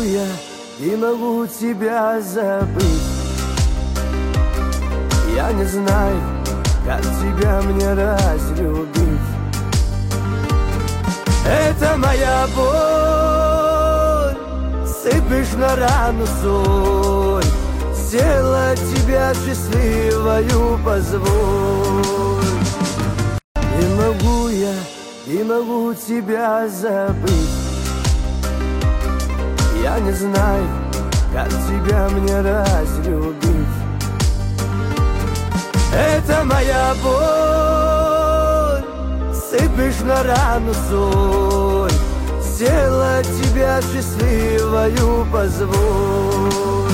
я, не могу тебя забыть. Я не знаю, как тебя мне разлюбить. Это моя боль, сыпешь на рану соль. Сделать тебя счастливою позволь. Не могу тебя забыть. Я не знаю, как тебя мне разлюбить. Это моя боль, сыпешь на рану соль. Сделать тебя счастливою позволь.